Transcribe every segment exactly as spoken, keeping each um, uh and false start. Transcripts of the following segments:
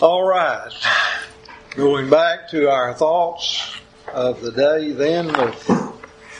All right. Going back to our thoughts of the day then, of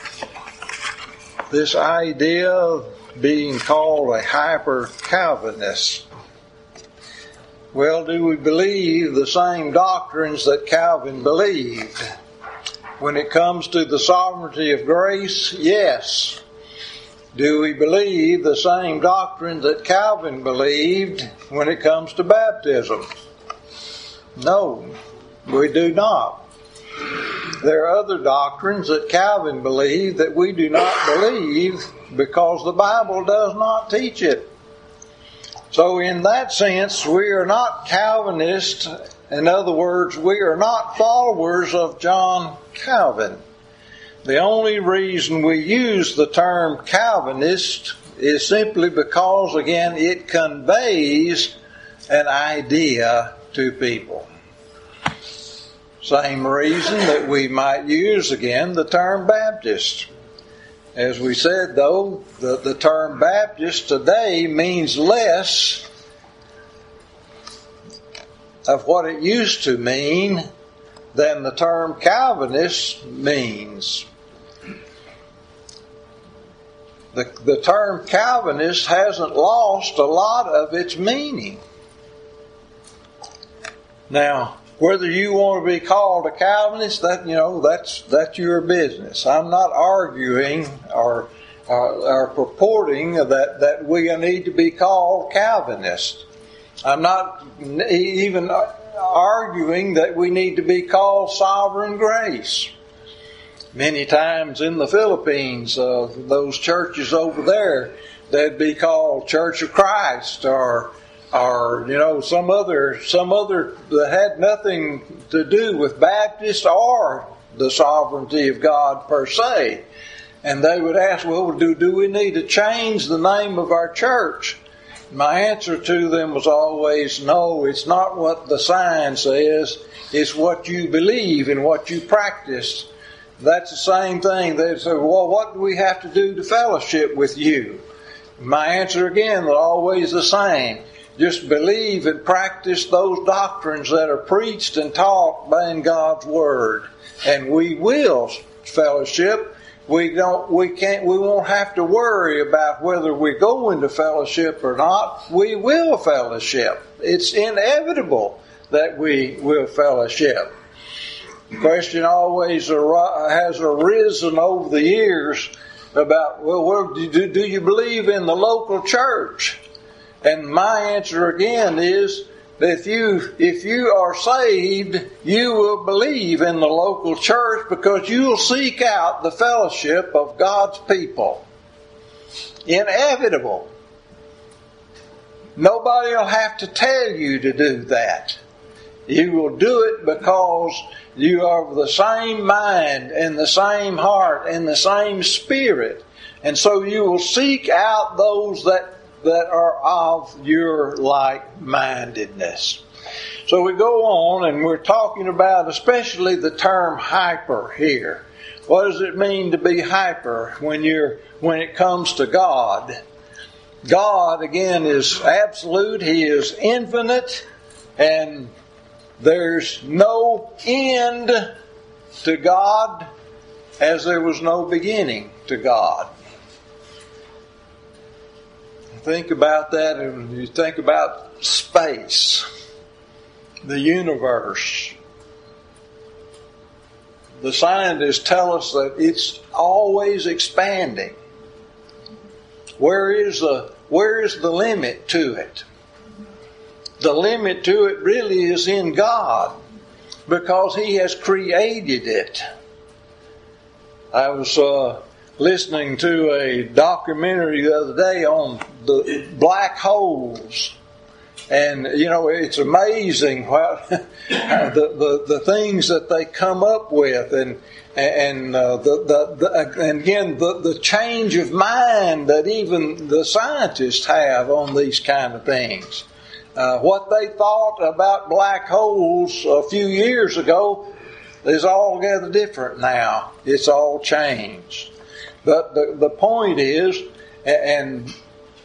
this idea of being called a hyper-Calvinist. Well, do we believe the same doctrines that Calvin believed? When it comes to the sovereignty of grace, yes. Do we believe the same doctrine that Calvin believed when it comes to baptism? No, we do not. There are other doctrines that Calvin believed that we do not believe because the Bible does not teach it. So in that sense, we are not Calvinists. In other words, we are not followers of John Calvin. The only reason we use the term Calvinist is simply because, again, it conveys an idea to people. Same reason that we might use, again, the term Baptist. As we said, though, the, the term Baptist today means less of what it used to mean than the term Calvinist means. The, the term Calvinist hasn't lost a lot of its meaning. Now, whether you want to be called a Calvinist, that you know, that's that's your business. I'm not arguing or or, or purporting that, that we need to be called Calvinists. I'm not even arguing that we need to be called sovereign grace. Many times in the Philippines, uh, those churches over there, they'd be called Church of Christ or or you know some other some other that had nothing to do with Baptist or the sovereignty of God per se. And they would ask, well, do, do we need to change the name of our church? My answer to them was always, no, it's not what the sign says, it's what you believe and what you practice. That's the same thing. They say, well, what do we have to do to fellowship with you? My answer again was always the same. Just believe and practice those doctrines that are preached and taught by in God's Word. And we will fellowship. We don't, we can't, we won't have to worry about whether we go into fellowship or not. We will fellowship. It's inevitable that we will fellowship. The question always has arisen over the years about, well, do, do you believe in the local church? And my answer again is that if you, if you are saved, you will believe in the local church because you will seek out the fellowship of God's people. Inevitable. Nobody will have to tell you to do that. You will do it because you are of the same mind and the same heart and the same spirit. And so you will seek out those that, that are of your like-mindedness. So we go on and we're talking about especially the term hyper here. What does it mean to be hyper when you're when it comes to God? God, again, is absolute. He is infinite. And there's no end to God as there was no beginning to God. Think about that, and you think about space, the universe. The scientists tell us that it's always expanding. Where is the where is the limit to it? The limit to it really is in God, because He has created it. I was uh, listening to a documentary the other day on the black holes. And, you know, it's amazing what the, the the things that they come up with, and and uh, the, the, the and again the, the change of mind that even the scientists have on these kind of things. Uh, what they thought about black holes a few years ago is altogether different now. It's all changed. But the the point is, and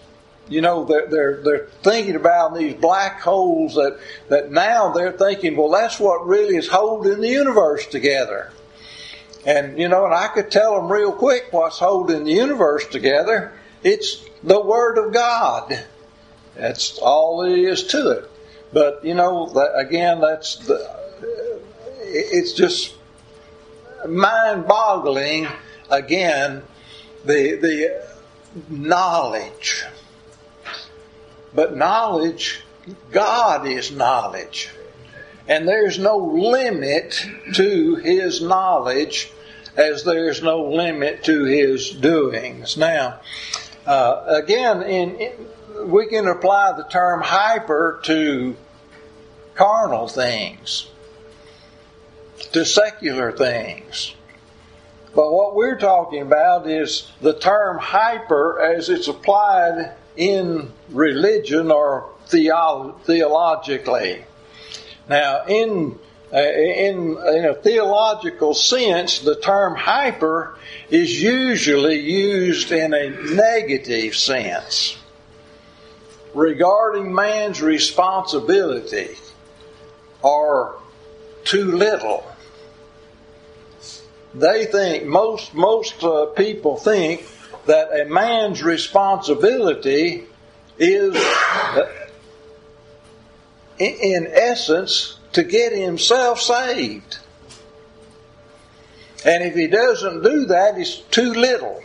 you know, they're, they're, they're thinking about these black holes that, that now they're thinking, well, that's what really is holding the universe together. And, you know, and I could tell them real quick what's holding the universe together. It's the Word of God. That's all there is to it. But, you know, that, again, that's the, it's just mind-boggling, again, the the knowledge. But knowledge, God is knowledge. And there's no limit to His knowledge as there's no limit to His doings. Now, uh, again, in, in we can apply the term hyper to carnal things, to secular things. But what we're talking about is the term hyper as it's applied in religion or theolo- theologically. Now, in, uh, in, in a theological sense, the term hyper is usually used in a negative sense regarding man's responsibility or too little. They think, most most uh, people think that a man's responsibility is, uh, in, in essence, to get himself saved. And if he doesn't do that, it's too little.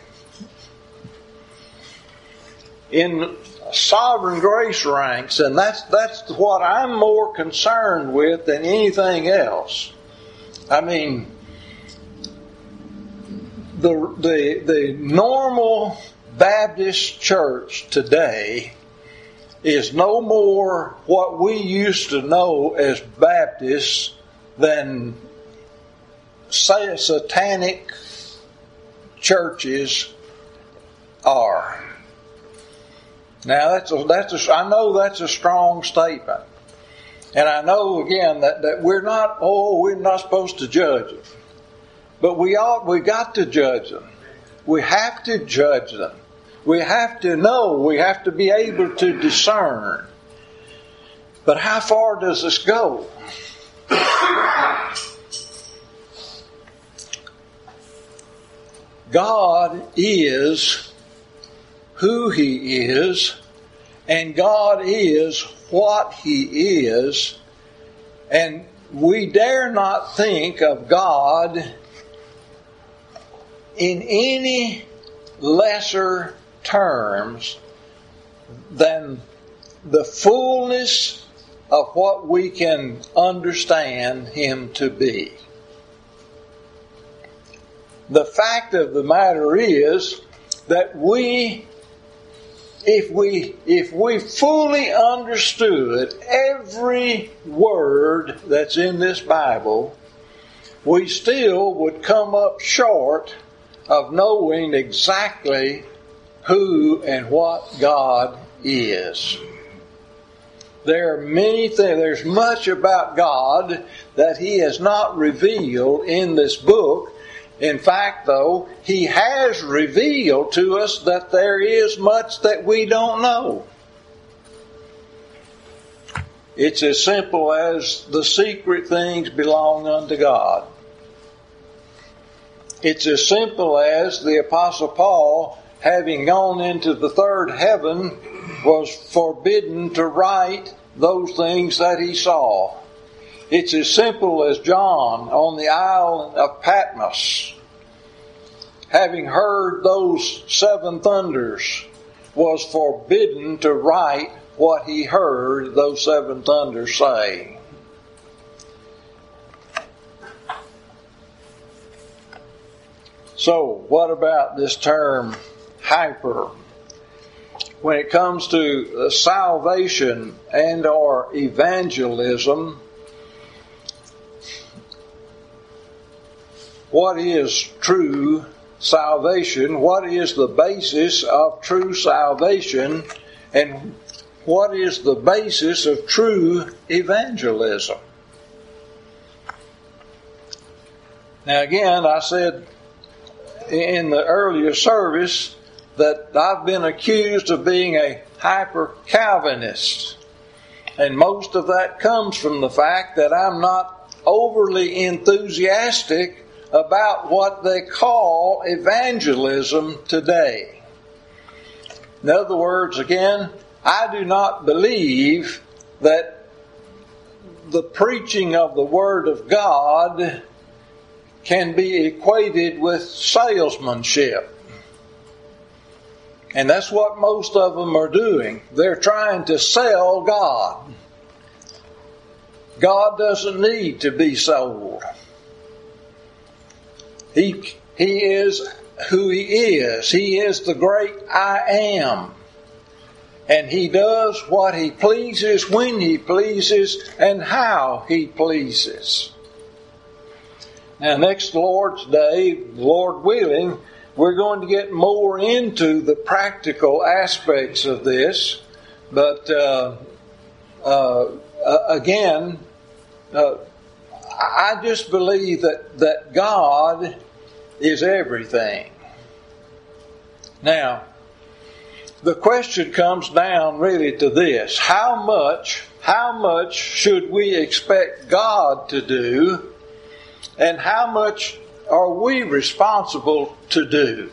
In sovereign grace ranks, and that's that's what I'm more concerned with than anything else. I mean, the the the normal Baptist church today is no more what we used to know as Baptists than, say, satanic churches are. Now that's a, that's a, I know that's a strong statement, and I know again that, that we're not oh we're not supposed to judge them, but we ought we got to judge them. We have to judge them. We have to know. We have to be able to discern. But how far does this go? God is who He is, and God is what He is, and we dare not think of God in any lesser terms than the fullness of what we can understand Him to be. The fact of the matter is that we If we if we fully understood every word that's in this Bible, we still would come up short of knowing exactly who and what God is. There are many things, there's much about God that He has not revealed in this book. In fact, though, He has revealed to us that there is much that we don't know. It's as simple as the secret things belong unto God. It's as simple as the Apostle Paul, having gone into the third heaven, was forbidden to write those things that he saw. It's as simple as John on the island of Patmos, having heard those seven thunders, was forbidden to write what he heard those seven thunders say. So, what about this term hyper? When it comes to salvation and or evangelism, what is true salvation? What is the basis of true salvation? And what is the basis of true evangelism? Now again, I said in the earlier service that I've been accused of being a hyper-Calvinist. And most of that comes from the fact that I'm not overly enthusiastic about what they call evangelism today. In other words, again, I do not believe that the preaching of the Word of God can be equated with salesmanship. And that's what most of them are doing. They're trying to sell God. God doesn't need to be sold. He, he is who He is. He is the great I am. And He does what He pleases, when He pleases, and how He pleases. Now, next Lord's Day, Lord willing, we're going to get more into the practical aspects of this. But uh, uh, again, uh, I just believe that, that God is everything. Now, the question comes down really to this. How much, how much should we expect God to do? And how much are we responsible to do?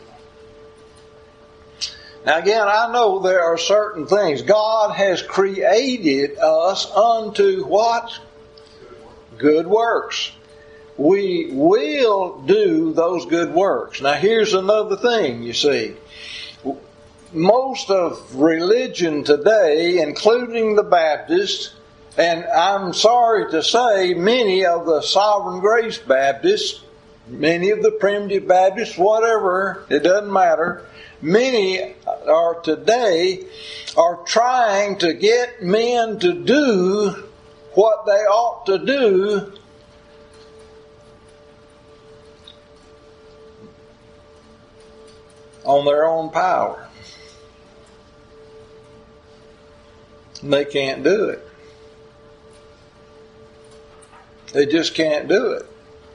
Now again, I know there are certain things. God has created us unto what? Good works. We will do those good works. Now here's another thing, you see. Most of religion today, including the Baptists, and I'm sorry to say many of the Sovereign Grace Baptists, many of the Primitive Baptists, whatever, it doesn't matter, many are today are trying to get men to do what they ought to do on their own power. And they can't do it. They just can't do it.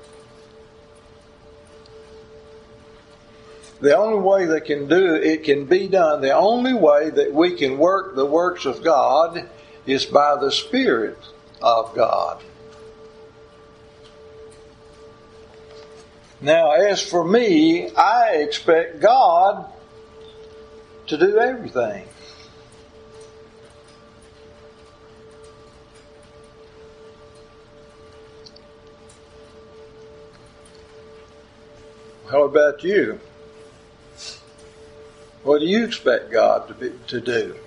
The only way they can do it, it can be done, the only way that we can work the works of God is by the Spirit of God. Now, as for me, I expect God to do everything. How about you? What do you expect God to be, to do?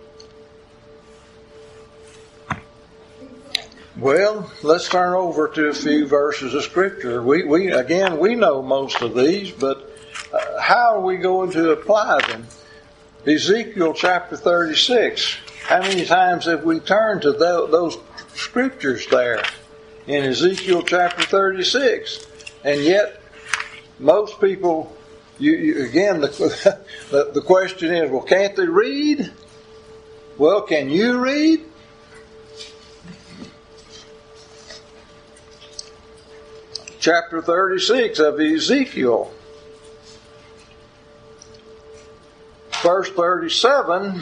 Well, let's turn over to a few verses of Scripture. We, we again, we know most of these, but uh, how are we going to apply them? Ezekiel chapter thirty-six. How many times have we turned to th- those Scriptures there in Ezekiel chapter thirty-six? And yet, most people, you, you, again, the, the, the question is, well, can't they read? Well, can you read? Chapter thirty-six of Ezekiel. Verse thirty-seven,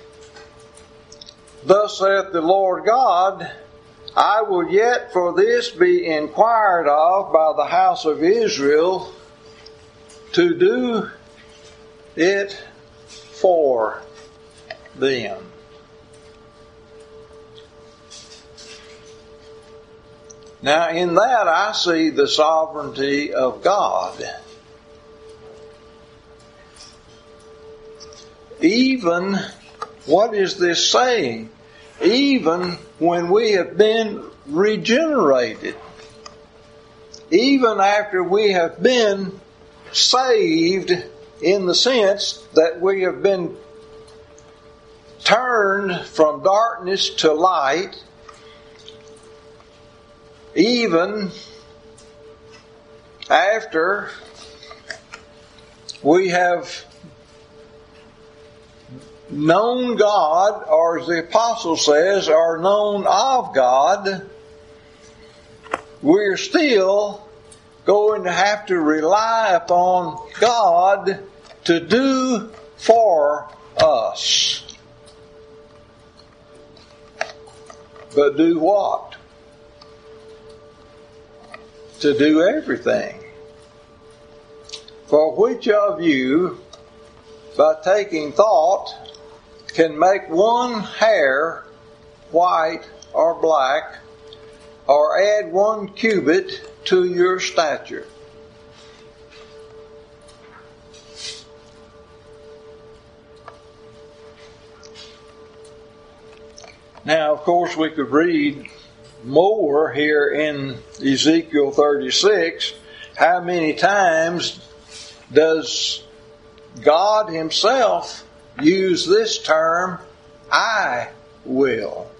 Thus saith the Lord God, I will yet for this be inquired of by the house of Israel, to do it for them. Now in that I see the sovereignty of God. Even, what is this saying? Even when we have been regenerated, even after we have been saved in the sense that we have been turned from darkness to light, even after we have known God, or as the apostle says, are known of God, we're still going to have to rely upon God to do for us. but do what? To do everything. For which of you, by taking thought, can make one hair white or black, or add one cubit to your stature? Now, of course, we could read more here in Ezekiel thirty-six. How many times does God Himself use this term, I will?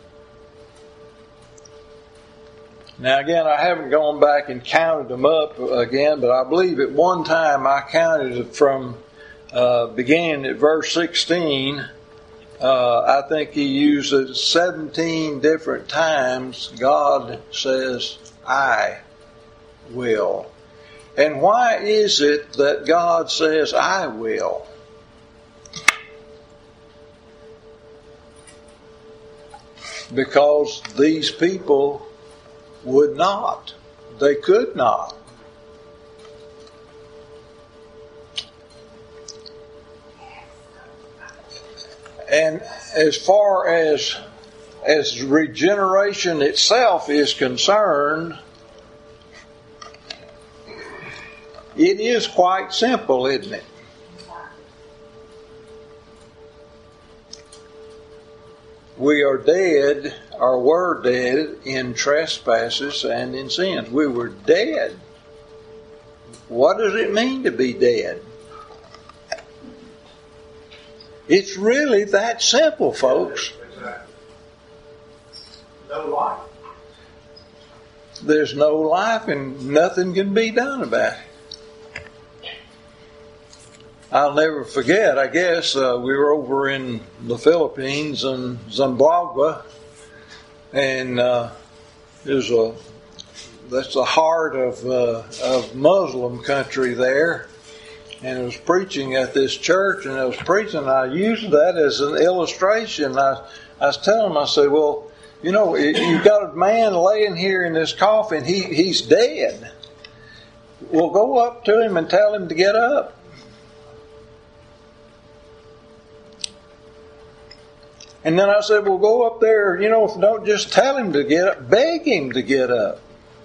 Now, again, I haven't gone back and counted them up again, but I believe at one time I counted it from uh, beginning at verse sixteen. Uh, I think He uses seventeen different times God says, I will. And why is it that God says, I will? Because these people would not. They could not. And as far as as regeneration itself is concerned, it is quite simple, isn't it? We are dead, or were dead, in trespasses and in sins. We were dead. What does it mean to be dead? It's really that simple, folks. No life. There's no life and nothing can be done about it. I'll never forget, I guess, uh, we were over in the Philippines in Zamboanga, and uh, there's a that's the heart of uh, of Muslim country there. And I was preaching at this church, and I was preaching, and I used that as an illustration. I, I was telling them, I said, well, you know, you've got a man laying here in this coffin, he, he's dead. Well, go up to him and tell him to get up. And then I said, well, go up there, you know, don't just tell him to get up, beg him to get up.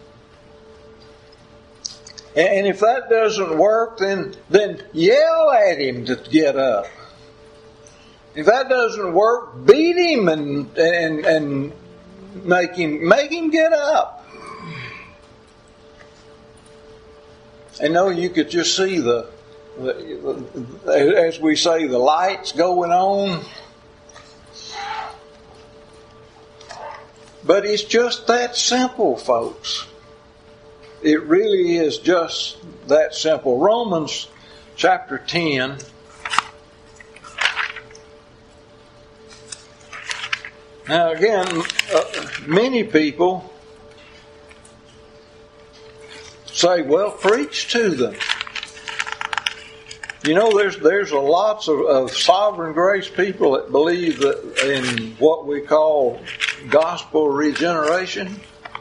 And if that doesn't work, then then yell at him to get up. If that doesn't work, beat him and and and make him make him get up. And no, you could just see the, the as we say, the lights going on. But it's just that simple, folks. It really is just that simple. Romans chapter ten. Now again, uh, many people say, well, preach to them. You know, there's there's a lots of, of sovereign grace people that believe that in what we call gospel regeneration.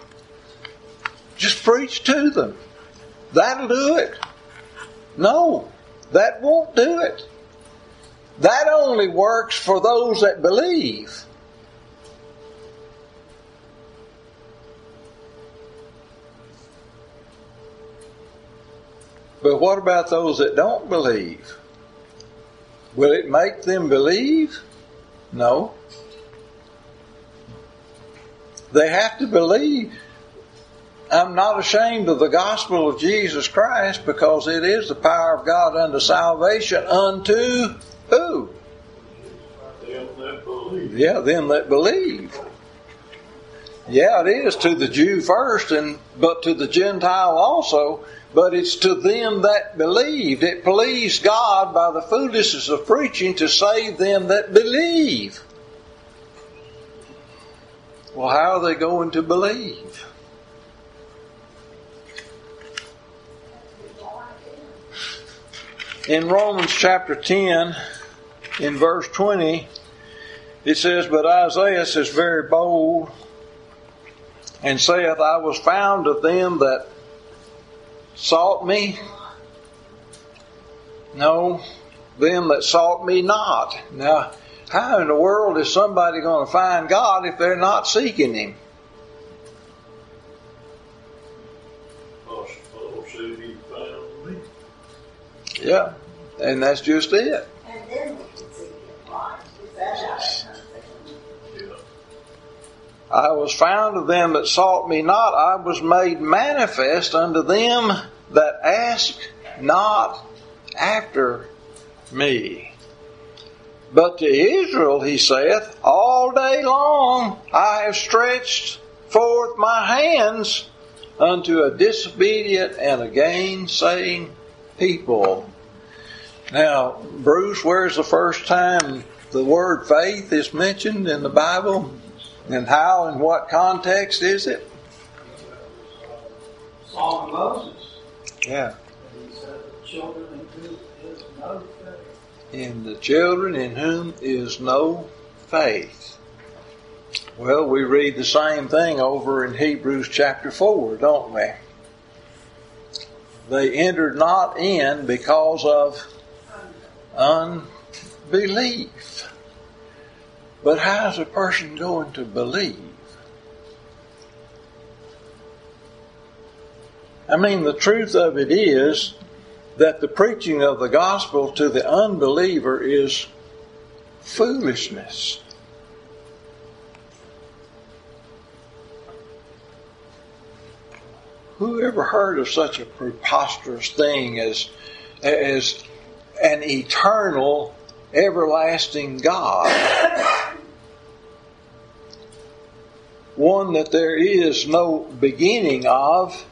Just preach to them. That'll do it. No, that won't do it. That only works for those that believe. But what about those that don't believe? Will it make them believe? No. They have to believe. I'm not ashamed of the gospel of Jesus Christ, because it is the power of God unto salvation unto who? Them that believe. Yeah, them that believe. Yeah, it is to the Jew first, and but to the Gentile also. But it's to them that believed. It pleased God by the foolishness of preaching to save them that believe. Well, how are they going to believe? In Romans chapter ten, in verse twenty, it says, but Isaiah is very bold and saith, I was found of them that sought me. No, them that sought me not. Now, how in the world is somebody going to find God if they're not seeking Him? Yeah, and that's just it. And then we can see Him, right? Is that how Yeah. I was found of them that sought me not. I was made manifest unto them that ask not after me. But to Israel, He saith, all day long I have stretched forth my hands unto a disobedient and a gainsaying people. Now, Bruce, where's the first time the word faith is mentioned in the Bible? And how and what context is it? Song of Moses. Yeah. And he said, the children in whom is no faith. In the children in whom is no faith. Well, we read the same thing over in Hebrews chapter four, don't we? They entered not in because of unbelief. But how is a person going to believe? I mean, the truth of it is that the preaching of the gospel to the unbeliever is foolishness. Who ever heard of such a preposterous thing as, as an eternal, everlasting God? One that there is no beginning of.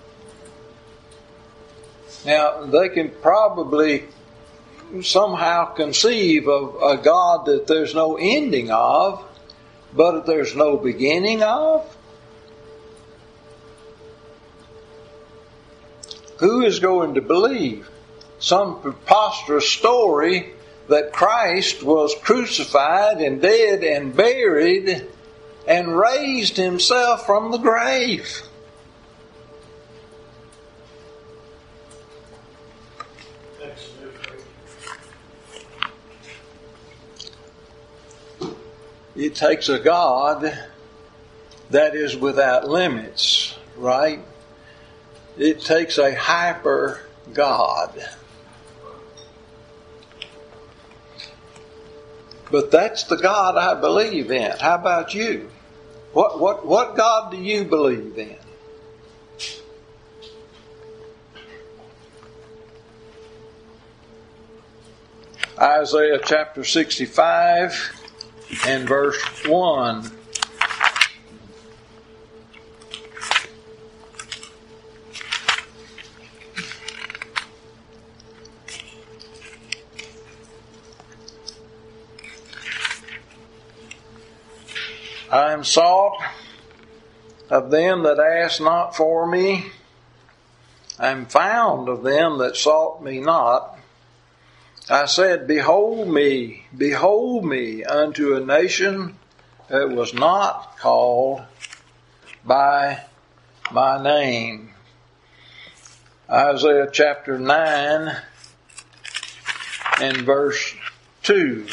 Now, they can probably somehow conceive of a God that there's no ending of, but that there's no beginning of. Who is going to believe some preposterous story that Christ was crucified and dead and buried and raised Himself from the grave? It takes a God that is without limits, right? It takes a hyper God. But that's the God I believe in. How about you? What what what God do you believe in? Isaiah chapter sixty-five and verse one. I am sought of them that ask not for me. I am found of them that sought me not. I said, behold me, behold me unto a nation that was not called by my name. Isaiah chapter nine and verse two.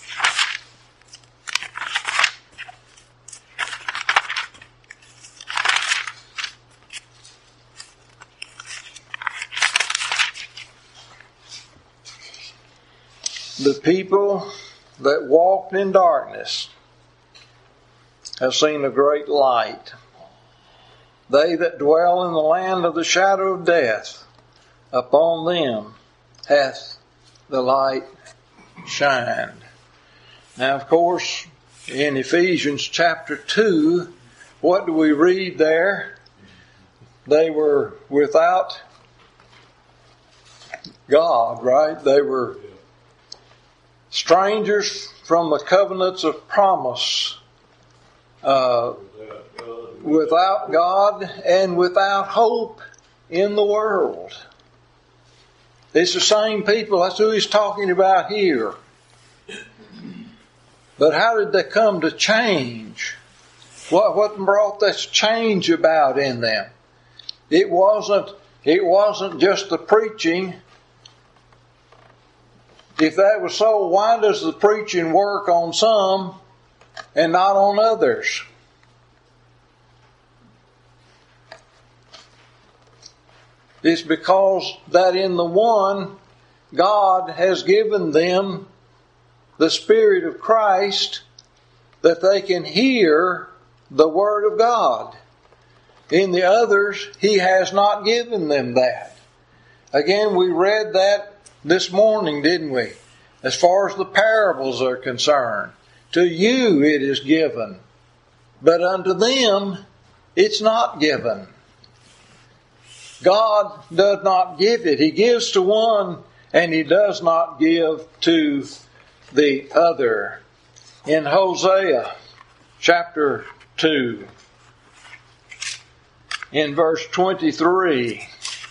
The people that walked in darkness have seen a great light. They that dwell in the land of the shadow of death, upon them hath the light shined. Now, of course, in Ephesians chapter two, what do we read there? They were without God, right? They were strangers from the covenants of promise, uh, without God and without hope in the world. It's the same people. That's who he's talking about here. But how did they come to change? What, what brought this change about in them? It wasn't, it wasn't just the preaching. If that was so, why does the preaching work on some and not on others? It's because that in the one, God has given them the Spirit of Christ that they can hear the Word of God. In the others, He has not given them that. Again, we read that this morning, didn't we? As far as the parables are concerned, to you it is given, but unto them it's not given. God does not give it. He gives to one and He does not give to the other. In Hosea chapter two, in verse twenty-three,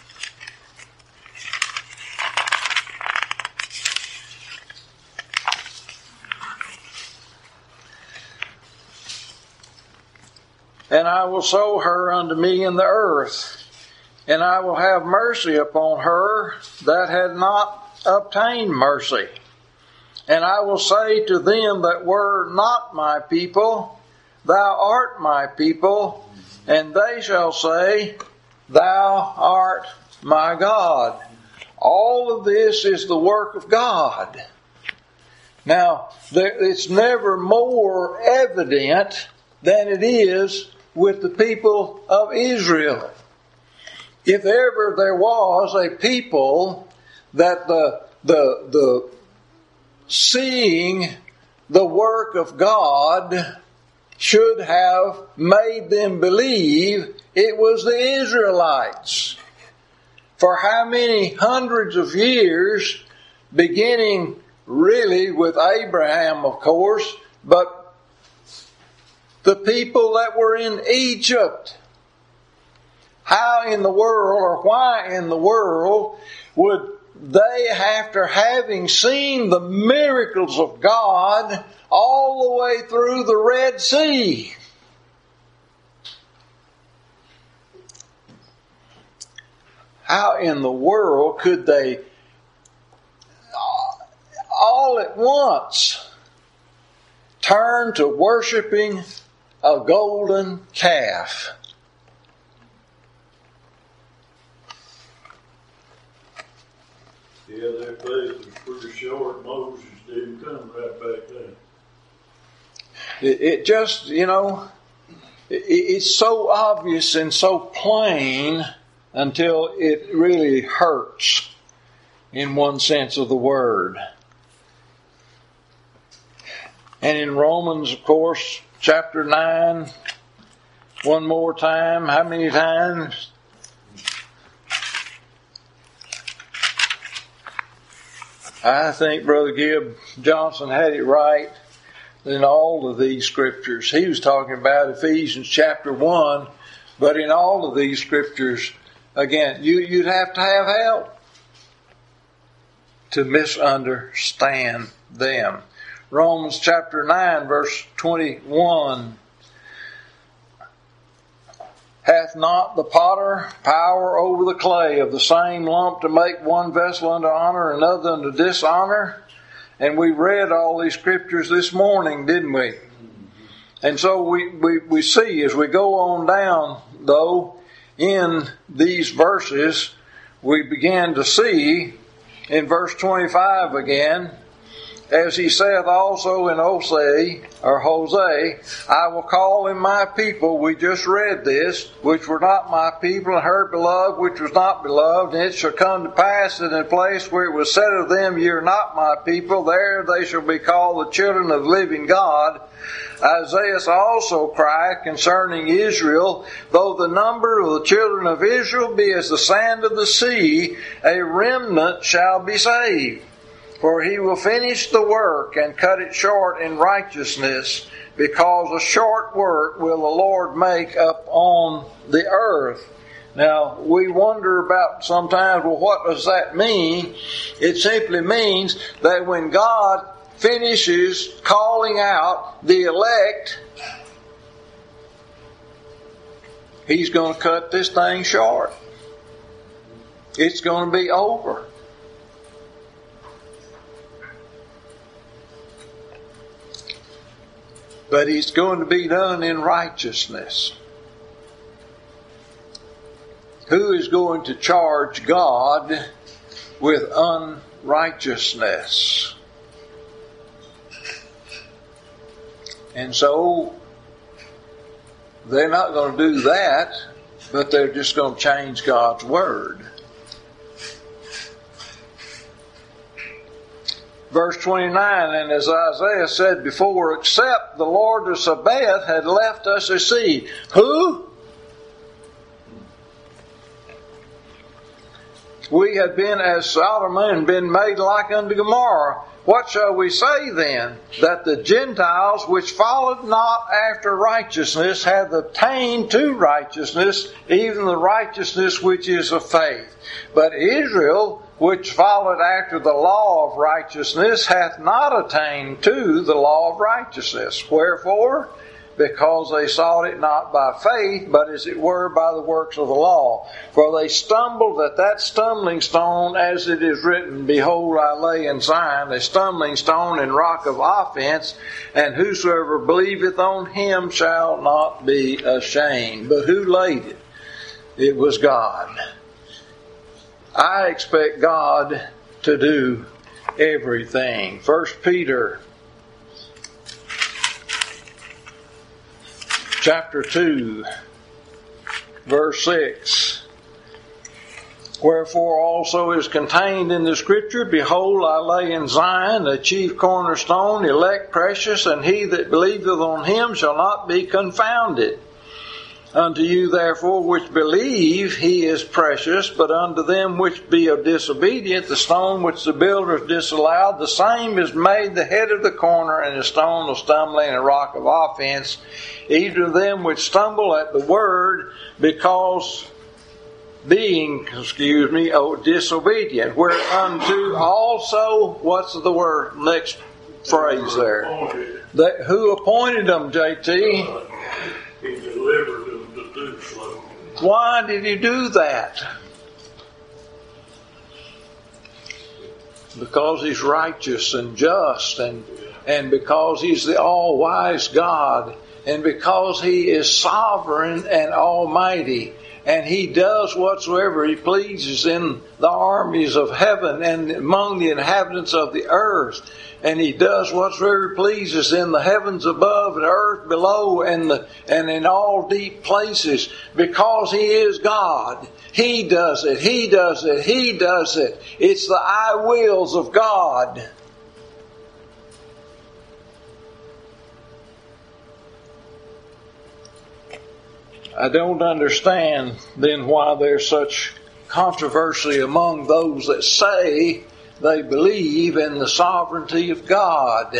and I will sow her unto me in the earth, and I will have mercy upon her that had not obtained mercy. And I will say to them that were not my people, Thou art my people, and they shall say, Thou art my God. All of this is the work of God. Now, it's never more evident than it is with the people of Israel. If ever there was a people that the the the seeing the work of God should have made them believe, it was the Israelites. For how many hundreds of years, beginning really with Abraham, of course, but the people that were in Egypt. How in the world, or why in the world, would they, after having seen the miracles of God all the way through the Red Sea, how in the world could they all at once turn to worshiping a golden calf? Yeah, their faith was pretty short. Moses didn't come right back then. It, it just, you know, it, it's so obvious and so plain until it really hurts in one sense of the word. And in Romans, of course, chapter nine, one more time, how many times? I think Brother Gibb Johnson had it right in all of these scriptures. He was talking about Ephesians chapter one, but in all of these scriptures, again, you, you'd have to have help to misunderstand them. Romans chapter nine, verse twenty-one. Hath not the potter power over the clay of the same lump to make one vessel unto honor and another unto dishonor? And we read all these scriptures this morning, didn't we? And so we, we, we see as we go on down, though, in these verses, we begin to see in verse twenty-five again, as he saith also in Hosea, or Hosea, I will call in my people, we just read this, which were not my people, and her beloved, which was not beloved, and it shall come to pass in a place where it was said of them, ye are not my people, there they shall be called the children of the living God. Isaiah also cried concerning Israel, though the number of the children of Israel be as the sand of the sea, a remnant shall be saved. For he will finish the work and cut it short in righteousness, because a short work will the Lord make up on the earth. Now, we wonder about sometimes, well, what does that mean? It simply means that when God finishes calling out the elect, He's going to cut this thing short. It's going to be over. But it's going to be done in righteousness. Who is going to charge God with unrighteousness? And so, they're not going to do that, but they're just going to change God's Word. Verse twenty-nine, and as Isaiah said before, except the Lord of Sabaoth had left us a seed. Who? We had been as Sodom and been made like unto Gomorrah. What shall we say then? That the Gentiles which followed not after righteousness have obtained to righteousness, even the righteousness which is of faith. But Israel, which followed after the law of righteousness, hath not attained to the law of righteousness. Wherefore? Because they sought it not by faith, but as it were by the works of the law. For they stumbled at that stumbling stone, as it is written, Behold, I lay in Zion a stumbling stone and rock of offense, and whosoever believeth on him shall not be ashamed. But who laid it? It was God. I expect God to do everything. First Peter chapter two, verse six. Wherefore also is contained in the Scripture, Behold, I lay in Zion a chief cornerstone, elect, precious, and he that believeth on him shall not be confounded. Unto you therefore which believe he is precious, but unto them which be of disobedient, the stone which the builders disallowed, the same is made the head of the corner, and a stone of stumbling, and a rock of offense, even to them which stumble at the word, because being, excuse me, oh, disobedient. Whereunto also, what's the word, next phrase there? That, who appointed them, J T? He delivered them to do so. Why did he do that? Because he's righteous and just, and and because he's the all-wise God, and because he is sovereign and almighty, and he does whatsoever he pleases in the armies of heaven and among the inhabitants of the earth. And he does whatsoever he pleases in the heavens above and earth below and the, and in all deep places. Because he is God. He does it. He does it. He does it. It's the I wills of God. I don't understand then why there's such controversy among those that say they believe in the sovereignty of God.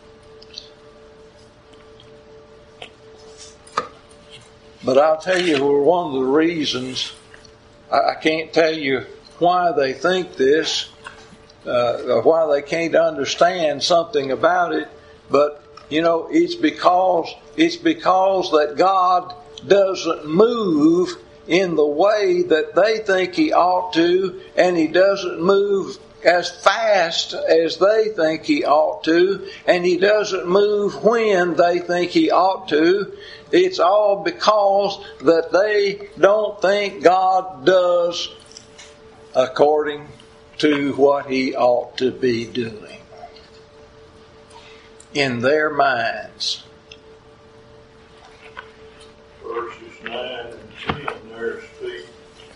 But I'll tell you one of the reasons. I can't tell you why they think this, uh, or why they can't understand something about it, but you know, it's because it's because that God doesn't move in the way that they think he ought to, and he doesn't move as fast as they think he ought to, and he doesn't move when they think he ought to. It's all because that they don't think God does according to what he ought to be doing in their minds. Verses nine and ten there speak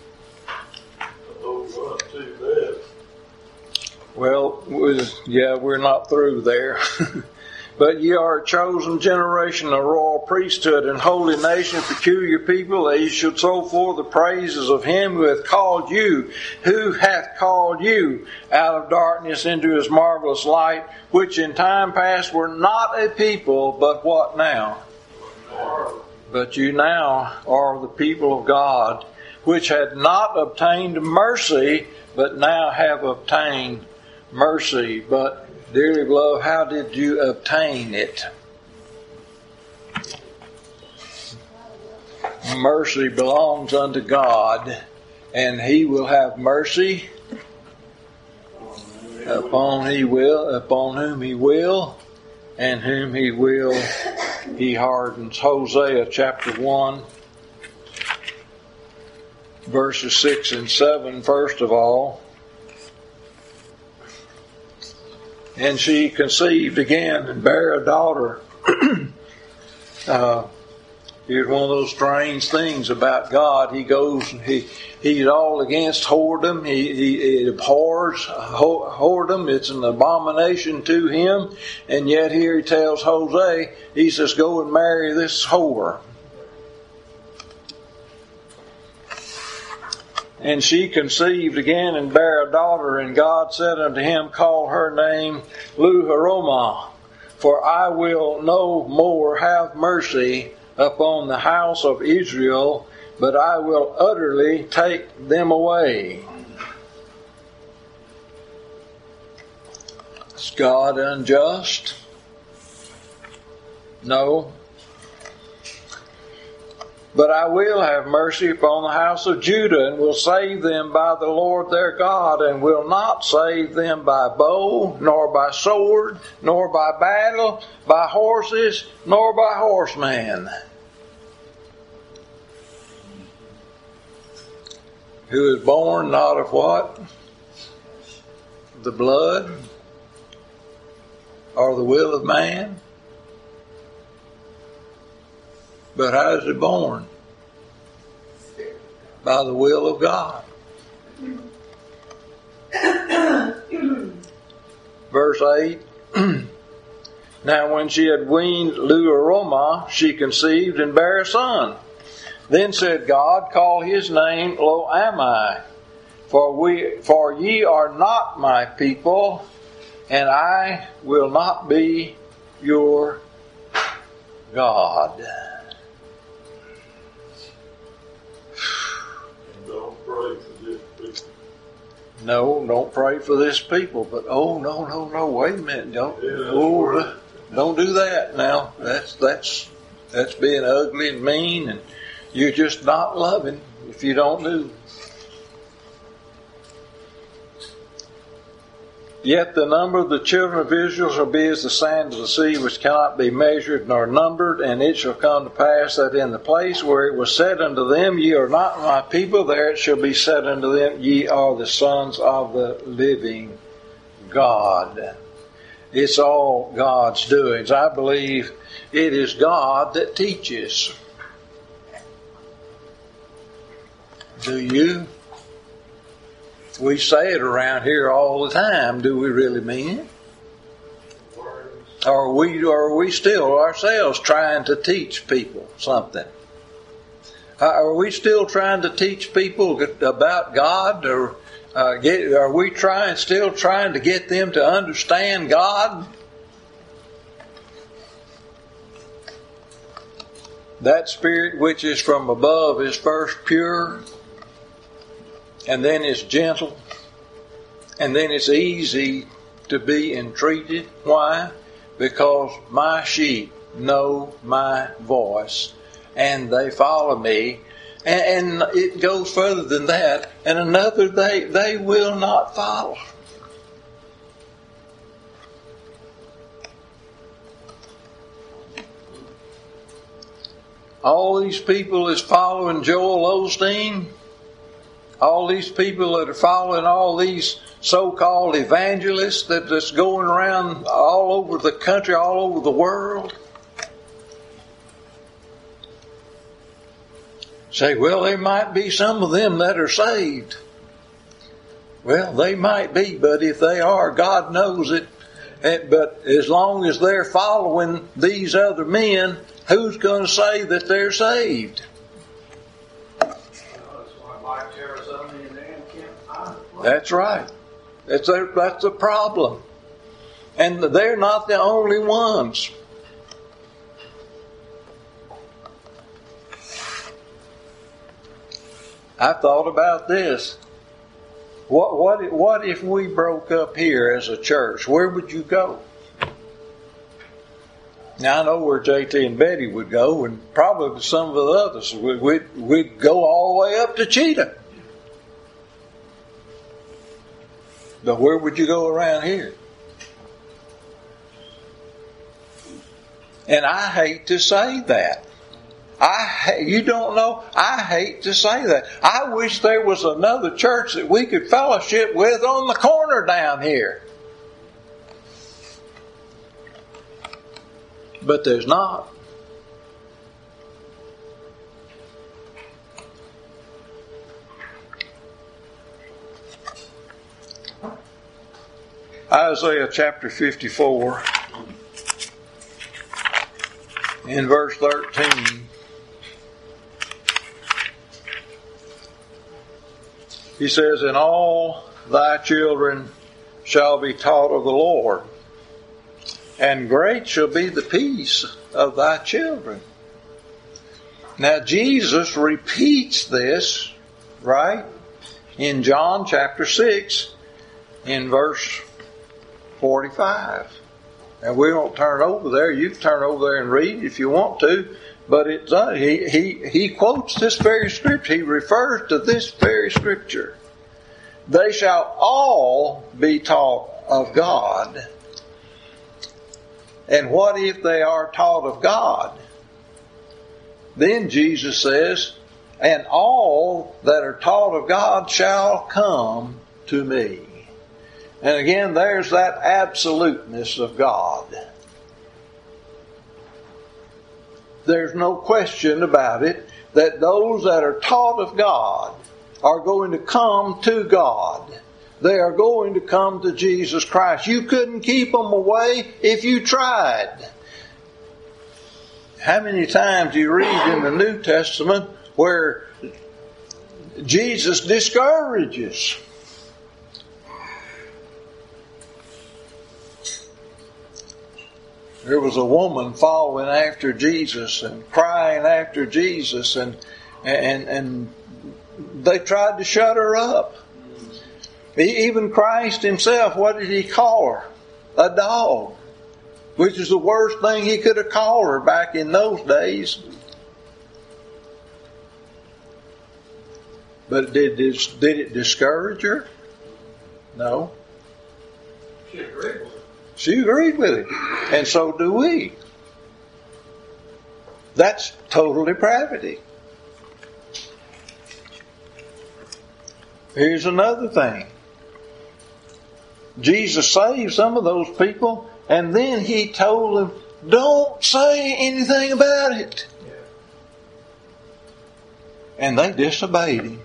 over up to that. Well, yeah, we're not through there. But ye are a chosen generation, a royal priesthood, and holy nation, peculiar people, that ye should show forth the praises of him who hath called you, who hath called you out of darkness into his marvelous light, which in time past were not a people, but what now? But you now are the people of God, which had not obtained mercy, but now have obtained mercy. But dearly beloved, how did you obtain it? mercy belongs unto God, and He will have mercy upon He will, upon whom He will, and whom He will, He hardens. Hosea chapter one, verses six and seven. First of all, and she conceived again and bare a daughter. uh, Here's one of those strange things about God. He goes, he He's all against whoredom. He, he, he abhors whoredom. It's an abomination to Him. And yet here He tells Hosea, He says, go and marry this whore. And she conceived again and bare a daughter, and God said unto him, call her name Lo-ruhamah, for I will no more have mercy upon the house of Israel, but I will utterly take them away. Is God unjust? No. But I will have mercy upon the house of Judah, and will save them by the Lord their God, and will not save them by bow, nor by sword, nor by battle, by horses, nor by horsemen. Who is born not of what? The blood, or the will of man? But how is he born? By the will of God. Verse eight. Now when she had weaned Lo-ruhamah, she conceived and bare a son. Then said God, call his name Lo-ammi, for we, for ye are not my people, and I will not be your God. Don't pray for this people. No, don't pray for this people. But oh no, no, no! Wait a minute! Don't, Yeah, oh, don't do that now. That's that's that's being ugly and mean, and you're just not loving if you don't do. Yet the number of the children of Israel shall be as the sand of the sea, which cannot be measured nor numbered. And it shall come to pass that in the place where it was said unto them, ye are not my people, there it shall be said unto them, ye are the sons of the living God. It's all God's doings. I believe it is God that teaches. Do you? We say it around here all the time. Do we really mean it? Or are we, or are we still ourselves trying to teach people something? Are we still trying to teach people about God? Or uh, get, are we trying, still trying to get them to understand God? That spirit which is from above is first pure, and then it's gentle, and then it's easy to be entreated. Why? Because my sheep know my voice, and they follow me. And, and it goes further than that. And another they, they will not follow. All these people is following Joel Osteen. All these people that are following all these so-called evangelists that, that's going around all over the country, all over the world. Say, well, there might be some of them that are saved. Well, they might be, but if they are, God knows it. And, but as long as they're following these other men, who's going to say that they're saved? That's right. That's a, that's a problem. And they're not the only ones. I thought about this. What, what, what if we broke up here as a church? Where would you go? Now I know where J T and Betty would go, and probably some of the others. We'd, we'd, we'd go all the way up to Cheetah. But where would you go around here? And I hate to say that. I you don't know, I hate to say that. I wish there was another church that we could fellowship with on the corner down here. But there's not. Isaiah chapter fifty-four, in verse thirteen. He says, "And all thy children shall be taught of the Lord, and great shall be the peace of thy children." Now Jesus repeats this, right, in John chapter six, in verse forty-five. And we won't turn over there. You can turn over there and read if you want to. But it's, uh, he, he, he quotes this very scripture. He refers to this very scripture. They shall all be taught of God. And what if they are taught of God? Then Jesus says, and all that are taught of God shall come to me. And again, there's that absoluteness of God. There's no question about it that those that are taught of God are going to come to God. They are going to come to Jesus Christ. You couldn't keep them away if you tried. How many times do you read in the New Testament where Jesus discourages? There was a woman following after Jesus and crying after Jesus, and and and they tried to shut her up. Even Christ himself, what did he call her? A dog, which is the worst thing he could have called her back in those days. But did this, did it discourage her? No. She agreed with it. She agreed with it. And so do we. That's total depravity. Here's another thing. Jesus saved some of those people, and then he told them, don't say anything about it. And they disobeyed him.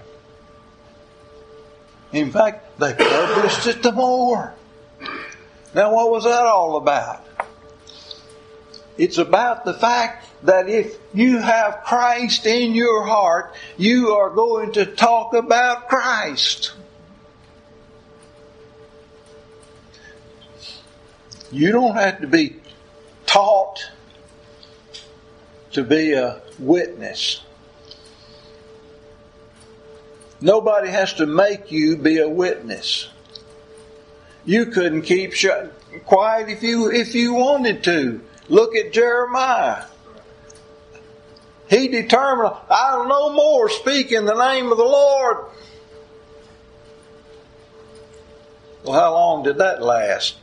In fact, they published it the more. Now, what was that all about? It's about the fact that if you have Christ in your heart, you are going to talk about Christ. You don't have to be taught to be a witness. Nobody has to make you be a witness. You couldn't keep shut, quiet if you if you wanted to. Look at Jeremiah. He determined, I'll no more speak in the name of the Lord. Well, how long did that last?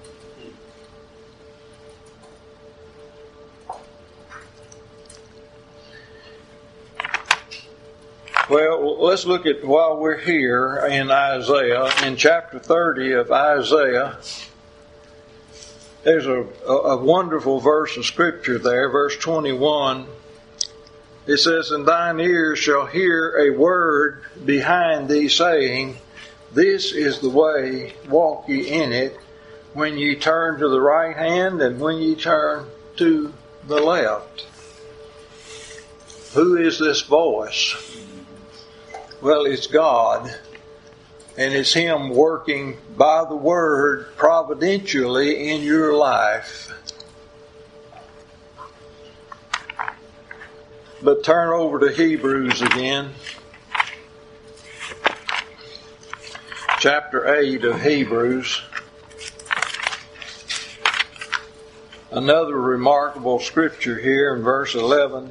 Well, let's look at, while we're here in Isaiah, in chapter thirty of Isaiah, there's a, a, a wonderful verse of Scripture there, verse twenty-one. It says, and thine ears shall hear a word behind thee saying, this is the way, walk ye in it, when ye turn to the right hand and when ye turn to the left. Who is this voice? Well, it's God, and it's Him working by the Word providentially in your life. But turn over to Hebrews again. Chapter eight of Hebrews. another remarkable scripture here in verse eleven.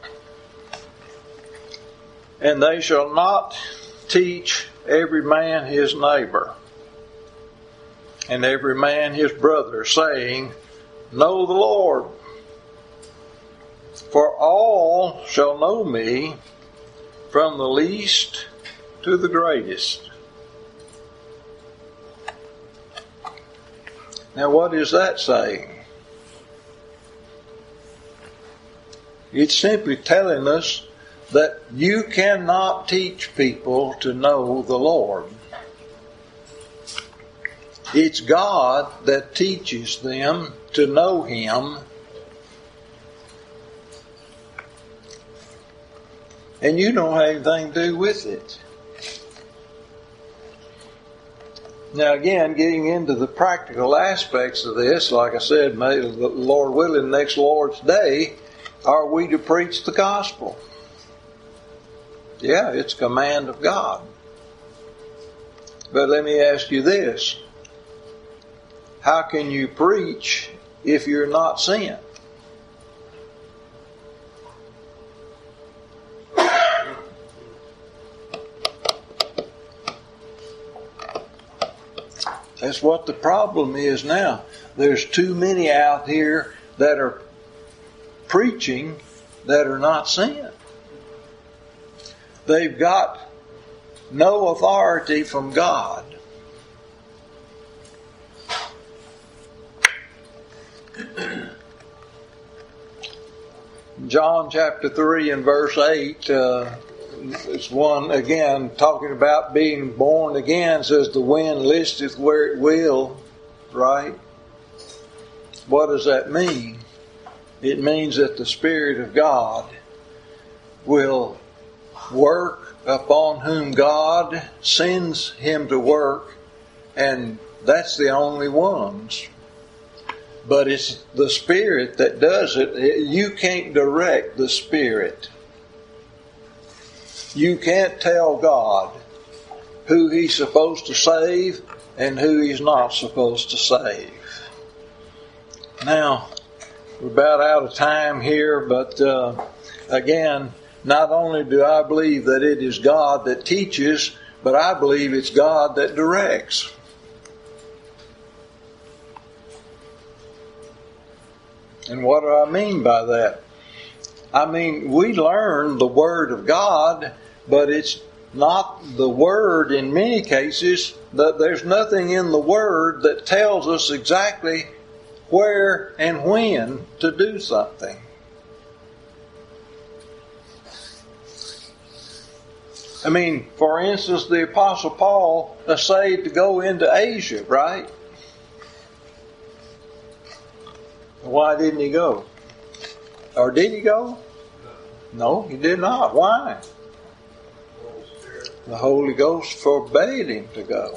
And they shall not teach every man his neighbor, and every man his brother, saying, Know the Lord. For all shall know me, from the least to the greatest. Now what is that saying? It's simply telling us that you cannot teach people to know the Lord. It's God that teaches them to know Him. And you don't have anything to do with it. Now again, getting into the practical aspects of this, like I said, may the Lord willing, next Lord's Day, are we to preach the gospel? Yeah, it's a command of God. But let me ask you this. How can you preach if you're not sent? That's what the problem is now. There's too many out here that are preaching that are not sent. They've got no authority from God. John chapter three and verse eight, uh, it's one, again, talking about being born again, says the wind listeth where it will, right? What does that mean? It means that the Spirit of God will work upon whom God sends Him to work, and that's the only ones. But it's the Spirit that does it. You can't direct the Spirit. You can't tell God who He's supposed to save and who He's not supposed to save. Now, we're about out of time here, but uh, again, not only do I believe that it is God that teaches, but I believe it's God that directs. And what do I mean by that? I mean, we learn the Word of God, but it's not the Word in many cases. That there's nothing in the Word that tells us exactly where and when to do something. I mean, for instance, the Apostle Paul essayed to go into Asia, right? Why didn't he go? Or did he go? No, he did not. Why? The Holy Ghost forbade him to go.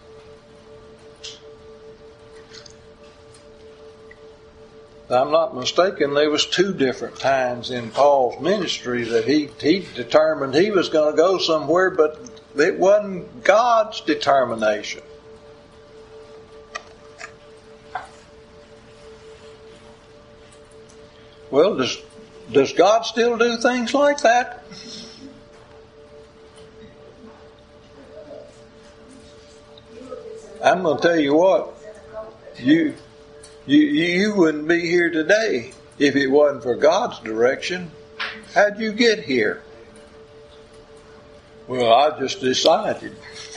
If I'm not mistaken, there was two different times in Paul's ministry that he, he determined he was going to go somewhere, but it wasn't God's determination. Well, does, does God still do things like that? I'm going to tell you what, you, you, you wouldn't be here today if it wasn't for God's direction. How'd you get here? Well, I just decided.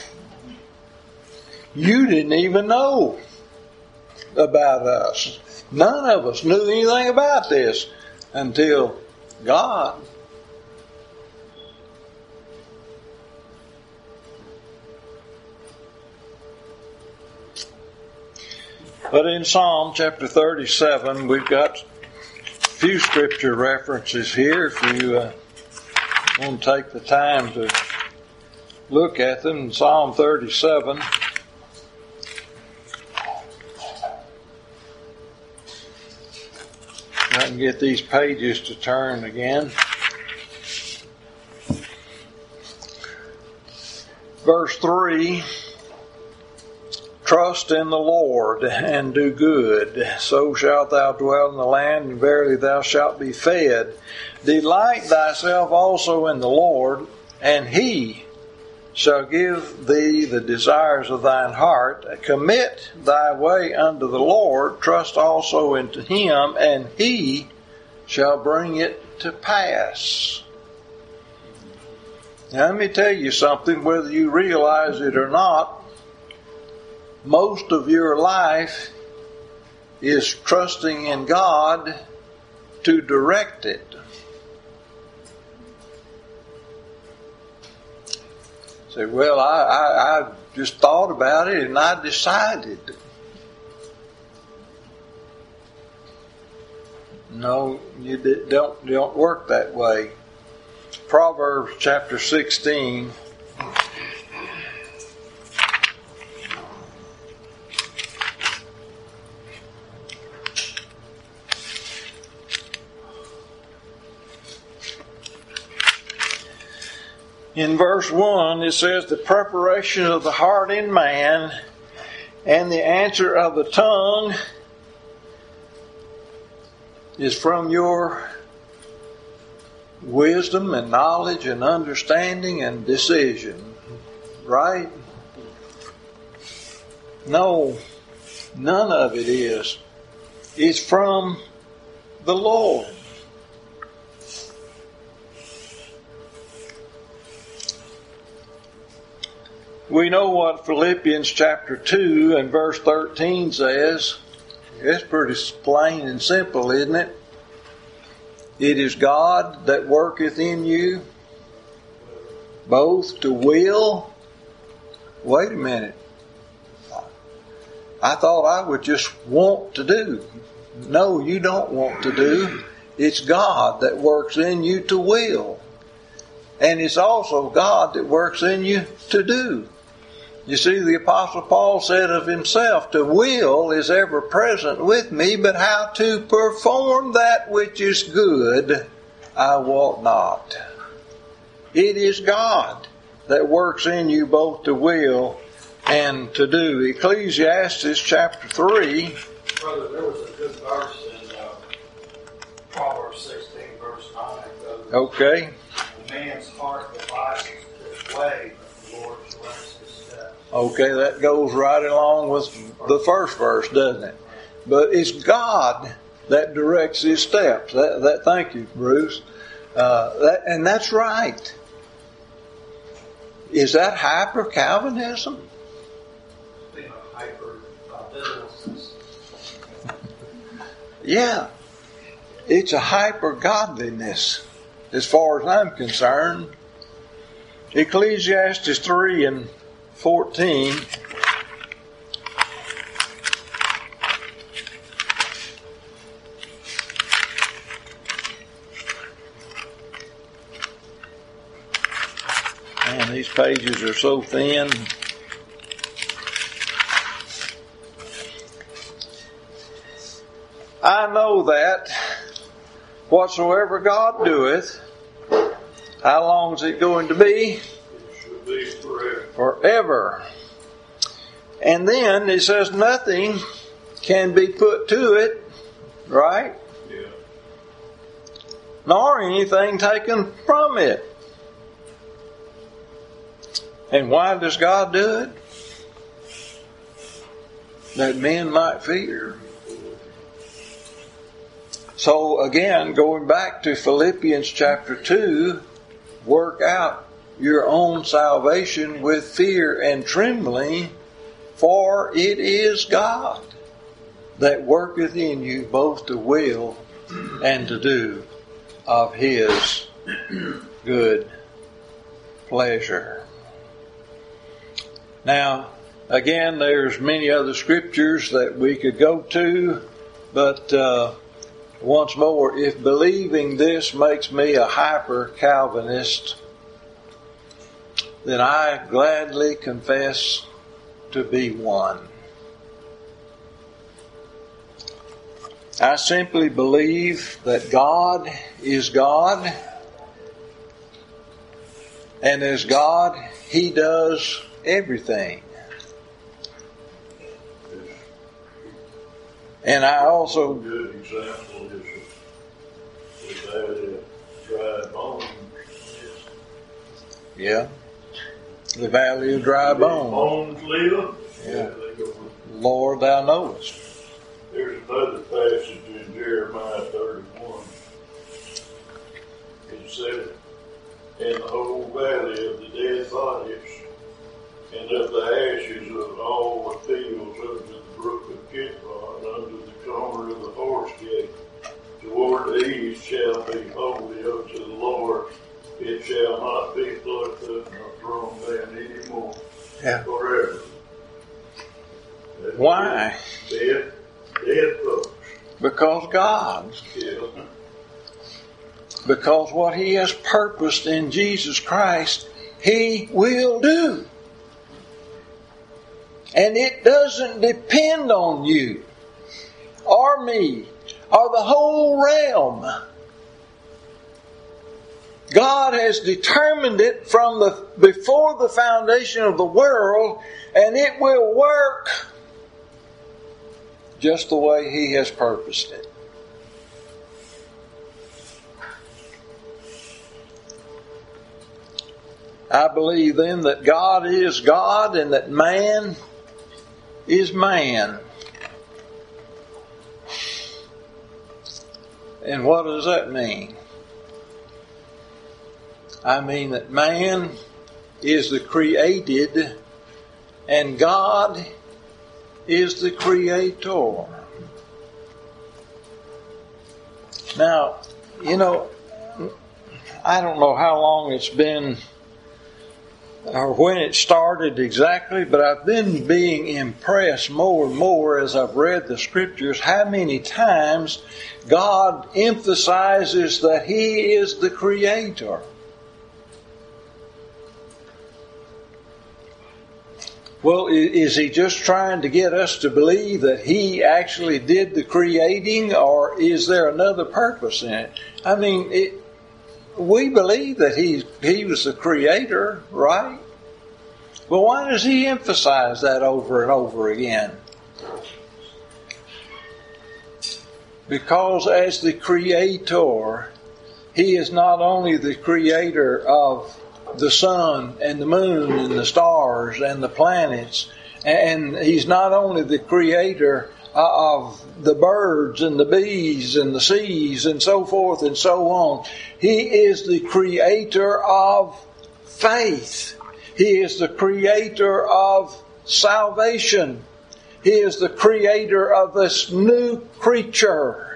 You didn't even know about us. None of us knew anything about this until God. But in Psalm chapter thirty-seven, we've got a few scripture references here. If you uh, want to take the time to look at them, in Psalm thirty-seven. I can get these pages to turn again. Verse three. Trust in the Lord and do good, so shalt thou dwell in the land, and verily thou shalt be fed. Delight thyself also in the Lord, and He shall give thee the desires of thine heart. Commit thy way unto the Lord, trust also into Him, and He shall bring it to pass. Now let me tell you something, whether you realize it or not, most of your life is trusting in God to direct it. Say, well, I, I, I just thought about it and I decided. No, you don't, don't work that way. Proverbs chapter sixteen. In verse one, it says, the preparation of the heart in man and the answer of the tongue is from your wisdom and knowledge and understanding and decision. Right? No, none of it is. It's from the Lord. We know what Philippians chapter two and verse thirteen says. It's pretty plain and simple, isn't it? It is God that worketh in you both to will. Wait a minute. I thought I would just want to do. No, you don't want to do. It's God that works in you to will. And it's also God that works in you to do. You see, the Apostle Paul said of himself, to will is ever present with me, but how to perform that which is good, I wot not. It is God that works in you both to will and to do. Ecclesiastes chapter three. Brother, there was a good verse in uh, Proverbs sixteen, verse nine. Brother. Okay. A man's heart devises his way, but the Lord directs his steps. Okay, that goes right along with the first verse, doesn't it? But it's God that directs his steps. That, that thank you, Bruce. Uh, that, and that's right. Is that hyper Calvinism? You know, hyper uh, biblicism. Yeah, it's a hyper godliness, as far as I'm concerned. Ecclesiastes three and fourteen. Man, these pages are so thin. I know that whatsoever God doeth, how long is it going to be? It should be forever. Forever. And then it says nothing can be put to it, right? Yeah. Nor anything taken from it. And why does God do it? That men might fear. So again, going back to Philippians chapter two, work out your own salvation with fear and trembling, for it is God that worketh in you both to will and to do of His good pleasure. Now, again, there's many other scriptures that we could go to, but uh, once more, if believing this makes me a hyper Calvinist, then I gladly confess to be one. I simply believe that God is God, and as God, He does everything. And I also... A good example is the valley of dry bones. Yeah. The valley of dry bones. Bones live? Yeah. They go. Lord, thou knowest. There's another passage in Jeremiah thirty-one. It said, "In the whole valley of the dead bodies, and of the ashes of all the fields under the brook of Kidron, under the corner of the horse gate, toward the east shall be holy unto the Lord. It shall not be plucked up nor thrown down any more Yeah. forever." That's Why? Dead, dead folks. Because God. Yeah. Because what He has purposed in Jesus Christ, He will do. And it doesn't depend on you or me or the whole realm. God has determined it from the before the foundation of the world, and it will work just the way He has purposed it. I believe then that God is God and that man is man. And what does that mean? I mean that man is the created and God is the creator. Now, you know, I don't know how long it's been or when it started exactly, but I've been being impressed more and more as I've read the scriptures how many times God emphasizes that He is the creator. Well, is He just trying to get us to believe that He actually did the creating, or is there another purpose in it? I mean, it, we believe that he, he was the creator, right? Well, why does He emphasize that over and over again? Because as the creator, He is not only the creator of the sun and the moon and the stars and the planets, and He's not only the creator of the birds and the bees and the seas and so forth and so on. He is the creator of faith. He is the creator of salvation. He is the creator of this new creature.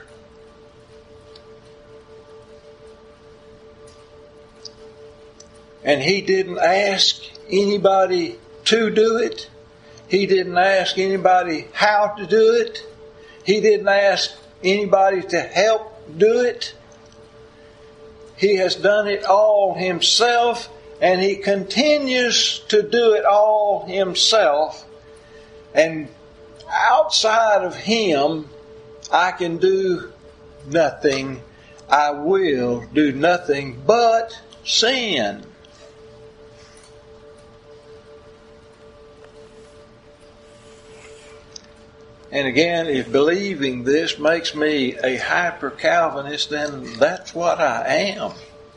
And He didn't ask anybody to do it. He didn't ask anybody how to do it. He didn't ask anybody to help do it. He has done it all Himself, and He continues to do it all Himself. And outside of Him, I can do nothing. I will do nothing but sin. And again, if believing this makes me a hyper-Calvinist, then that's what I am.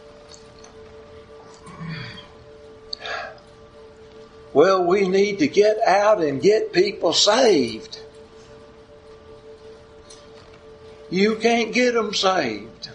Well, we need to get out and get people saved. You can't get them saved.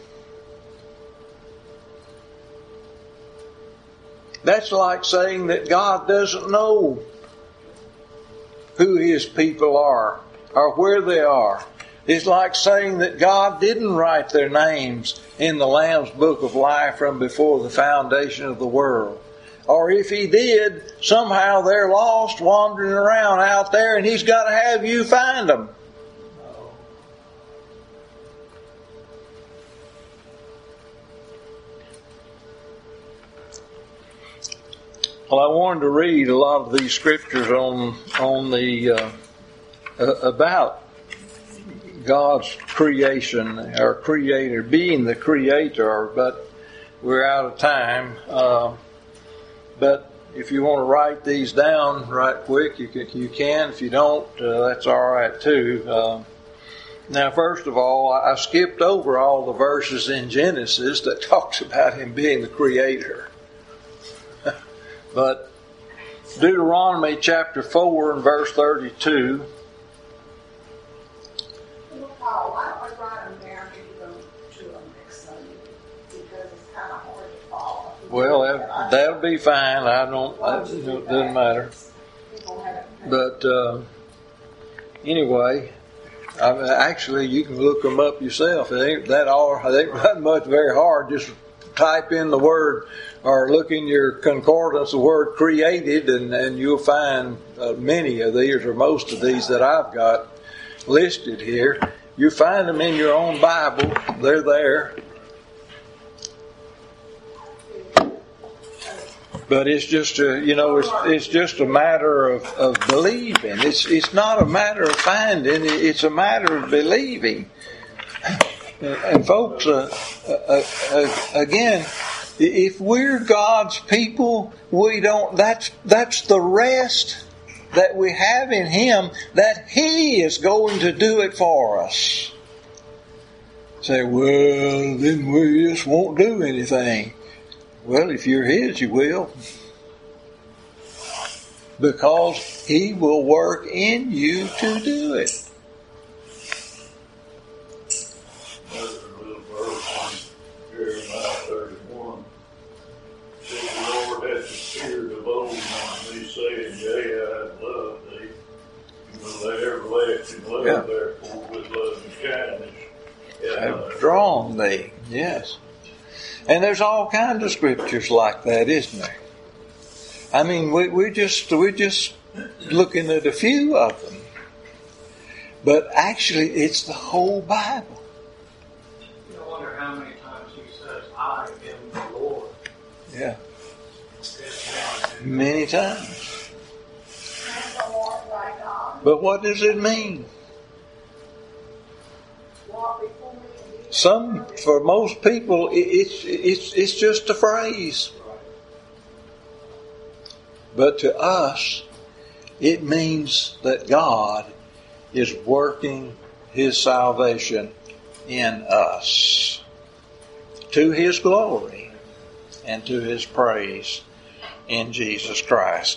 That's like saying that God doesn't know who His people are or where they are. It's like saying that God didn't write their names in the Lamb's Book of Life from before the foundation of the world. Or if He did, somehow they're lost, wandering around out there, and He's got to have you find them. Well, I wanted to read a lot of these scriptures on on the uh, uh, about God's creation or Creator, being the Creator, but we're out of time. Uh, but if you want to write these down right quick, you can. You can. If you don't, uh, that's all right too. Uh, Now, first of all, I skipped over all the verses in Genesis that talks about him being the creator. But Deuteronomy chapter four and verse thirty-two. Well, Paul, why don't we write them down and you go to them next Sunday? Because it's kind of hard to follow. Well, that, that'll be fine. I don't, that, it doesn't matter. But uh, anyway, I mean, actually, you can look them up yourself. It ain't that all. It ain't that much very hard. Just type in the word or look in your concordance the word created, and, and you'll find uh, many of these or most of these that I've got listed here. You find them in your own Bible. They're there. But it's just a, you know, it's it's just a matter of, of believing. It's it's not a matter of finding. It's a matter of believing. And folks, uh, uh, uh, again, if we're God's people, we don't. That's that's the rest that we have in Him. That He is going to do it for us. Say, well, then we just won't do anything. Well, if you're His, you will. Because He will work in you to do it. Another little verse in Jeremiah thirty-one. Said the Lord hath appeared of old unto me, saying, Yea, I have loved thee. And with thy everlasting love, Yeah. therefore, with love and kindness, I have drawn thee. Yes. And there's all kinds of scriptures like that, isn't there? I mean, we, we're just we're just looking at a few of them, but actually, it's the whole Bible. I wonder how many times he says, "I am the Lord." Yeah, It's many times. And the Lord thy God But what does it mean? walk before me and be Some, for most people, it, it's it's it's just a phrase. But to us, it means that God is working His salvation in us to His glory and to His praise in Jesus Christ.